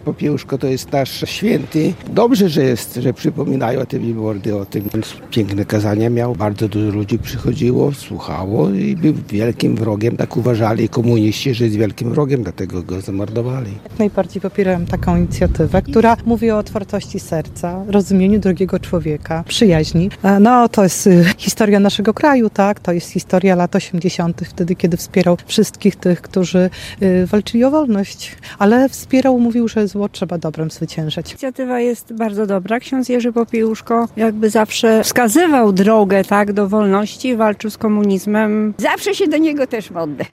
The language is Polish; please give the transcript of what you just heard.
Popiełuszko to jest nasz święty. Dobrze, że przypominają te billboardy o tym. Piękne kazania miał, bardzo dużo ludzi przychodziło, słuchało i był wielkim wrogiem. Tak uważali komuniści, że jest wielkim wrogiem, dlatego go zamordowali. Jak najbardziej popieram taką inicjatywę, która mówi o otwartości serca, rozumieniu drugiego człowieka, przyjaźni. No to jest historia naszego kraju, tak? To jest historia lat 80., wtedy, kiedy wspierał wszystkich tych, którzy walczyli o wolność, ale wspierał, mówił, że zło trzeba dobrem zwyciężać. Inicjatywa jest bardzo dobra. Ksiądz Jerzy Popiełuszko jakby zawsze wskazywał drogę, tak, do wolności, walczył z komunizmem. Zawsze się do niego też modlę.